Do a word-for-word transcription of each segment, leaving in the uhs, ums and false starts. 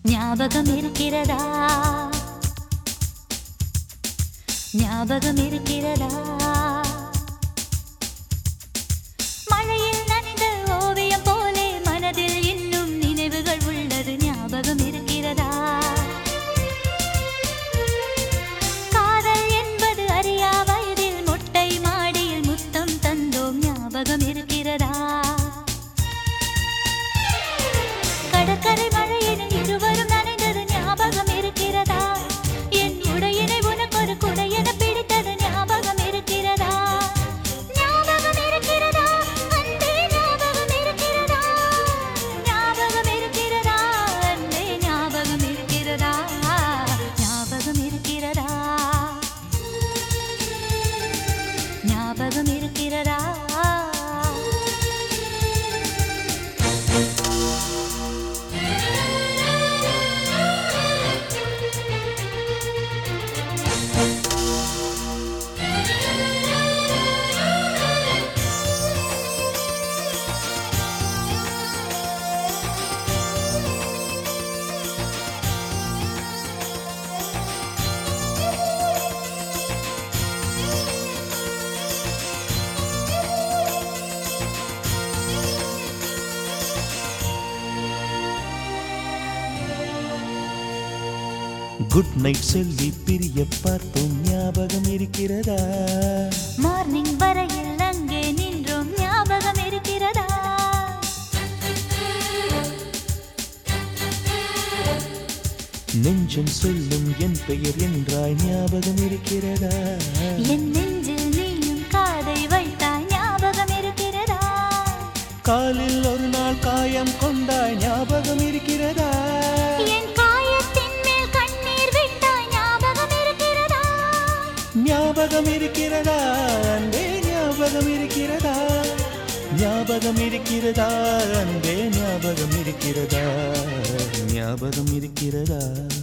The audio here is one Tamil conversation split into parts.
ஞாபகம் இருக்கிறதா ஞாபகம் இருக்கிறதா மழையில் நனைந்த ஓவியம் போலே மனதில் இன்னும் நினைவுகள் உள்ளது ஞாபகம் இருக்கிறதா காதல் என்பது அறியா வயதில் மொட்டை மாடியில் முத்தம் தந்தோம் ஞாபகம் இருக்கிறதா கடற்கரை மழையில் இருவரும் நனைந்தது ஞாபகம் இருக்கிறதா என் உடையினை உனக்கொரு குடையென பிடித்தது ஞாபகம் இருக்கிறதா ஞாபகம் இருக்கிறதா அன்பே ஞாபகம் இருக்கிறதா ஞாபகம் இருக்கிறதா அன்பே ஞாபகம் இருக்கிறதா ஞாபகம் இருக்கிறதா ஞாபகம் இருக்கிறதா குட் நைட் சொல்லி பிரிய பார்த்தோம் ஞாபகம் இருக்கிறதா மார்னிங் வரையில் அங்கே நின்றோம் ஞாபகம் இருக்கிறதா நெஞ்சம் சொல்லும் என் பெயர் என்றாய் ஞாபகம் இருக்கிறதா என் நெஞ்சில் நீயும் காதை வைத்தாய் ஞாபகம் இருக்கிறதா காலில் ஒரு நாள் காயம் கொண்டாய் ஞாபகம் இருக்கிறதா என் காயத்தின் மேல் கண்ணீர் விட்டாய் ஞாபகம் இருக்கிறதா ஞாபகம் இருக்கிறதா அன்பே ஞாபகம் இருக்கிறதா ஞாபகம் இருக்கிறதா அன்பே ஞாபகம் இருக்கிறதா ஞாபகம் இருக்கிறதா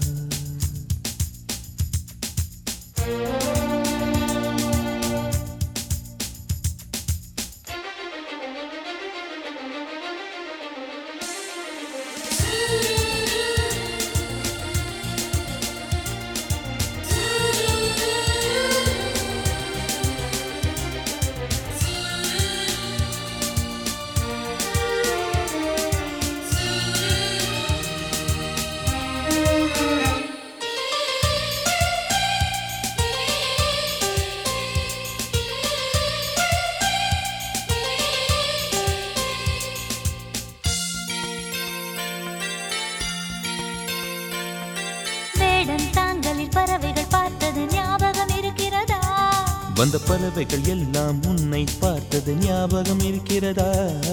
தாங்களில் பறவைகள் பார்த்தது ஞாபகம் இருக்கிறதா வந்த பறவைகள் எல்லாம் உன்னை பார்த்தது ஞாபகம் இருக்கிறதா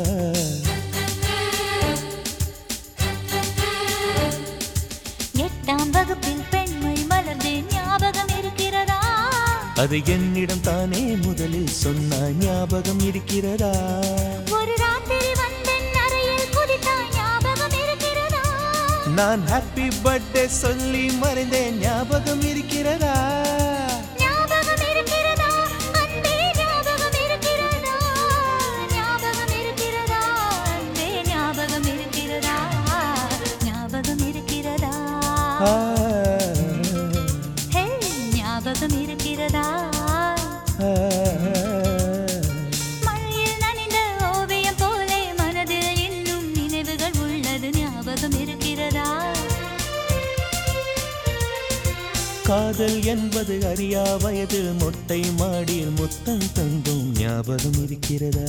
எட்டாம் வகுப்பில் பெண்மை மலர்ந்து ஞாபகம் இருக்கிறதா அது என்னிடம் தானே முதலில் சொன்ன ஞாபகம் இருக்கிறதா ஒரு ராத்திரி வந்தன் அறையில் குதித்தாய் ஞாபகம் இருக்கிறதா நான் ஹாப்பி பர்த்டே சொல்லி மறைந்தேன் ஞாபகம் இருக்கிறதா ஞாபகம் இருக்கிறதா அன்பே ஞாபகம் இருக்கிறதா ஞாபகம் இருக்கிறதா அன்பே ஞாபகம் இருக்கிறதா ஞாபகம் இருக்கிறதா ஹே ஞாபகம் இருக்கிறதா மழையில் நனைந்த ஓவியம் போலே மனதில் இன்னும் நினைவுகள் உள்ளது ஞாபகம் இருக்கிறதா காதல் என்பது அறியா வயதில் மொட்டை மாடியில் முத்தம் தந்தும் ஞாபகம் இருக்கிறதா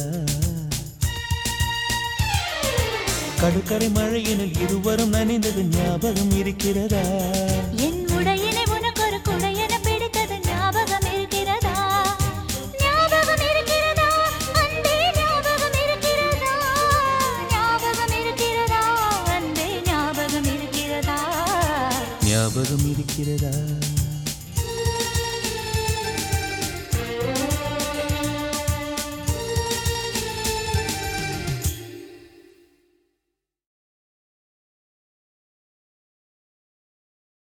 கடற்கரை மழையினில் இருவரும் நனைந்தது ஞாபகம் இருக்கிறதா என் உடையினை உனக்கொரு குடையென பிடித்தது ஞாபகம் இருக்கிறதா ஞாபகம் இருக்கிறதா அன்பே ஞாபகம் இருக்கிறதா ஞாபகம் இருக்கிறதா அன்பே ஞாபகம் இருக்கிறதா ஞாபகம் இருக்கிறதா